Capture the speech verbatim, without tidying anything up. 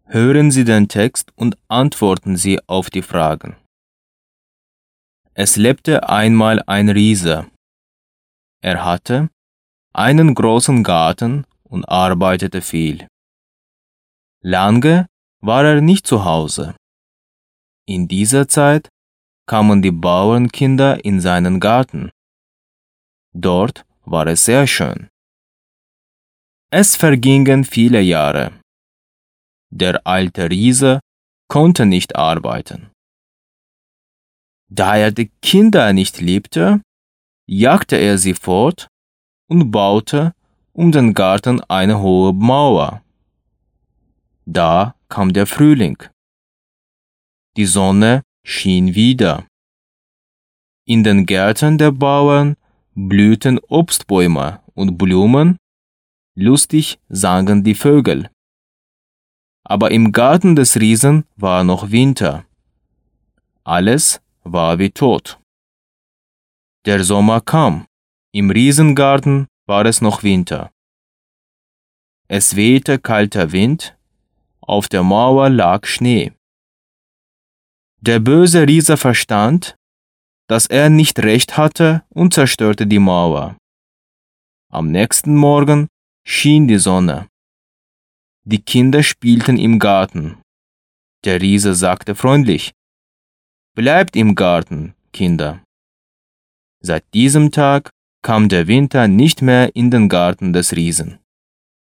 Hören Sie den Text und antworten Sie auf die Fragen. Es lebte einmal ein Riese. Er hatte einen großen Garten und arbeitete viel. Lange war er nicht zu Hause. In dieser Zeit kamen die Bauernkinder in seinen Garten. Dort war es sehr schön. Es vergingen viele Jahre. Der alte Riese konnte nicht arbeiten. Da er die Kinder nicht liebte, jagte er sie fort und baute um den Garten eine hohe Mauer. Da kam der Frühling. Die Sonne schien wieder. In den Gärten der Bauern blühten Obstbäume und Blumen, lustig sangen die Vögel. Aber im Garten des Riesen war noch Winter. Alles war wie tot. Der Sommer kam. Im Riesengarten war es noch Winter. Es wehte kalter Wind, auf der Mauer lag Schnee. Der böse Riese verstand, dass er nicht recht hatte und zerstörte die Mauer. Am nächsten Morgen schien die Sonne. Die Kinder spielten im Garten. Der Riese sagte freundlich: Bleibt im Garten, Kinder. Seit diesem Tag kam der Winter nicht mehr in den Garten des Riesen.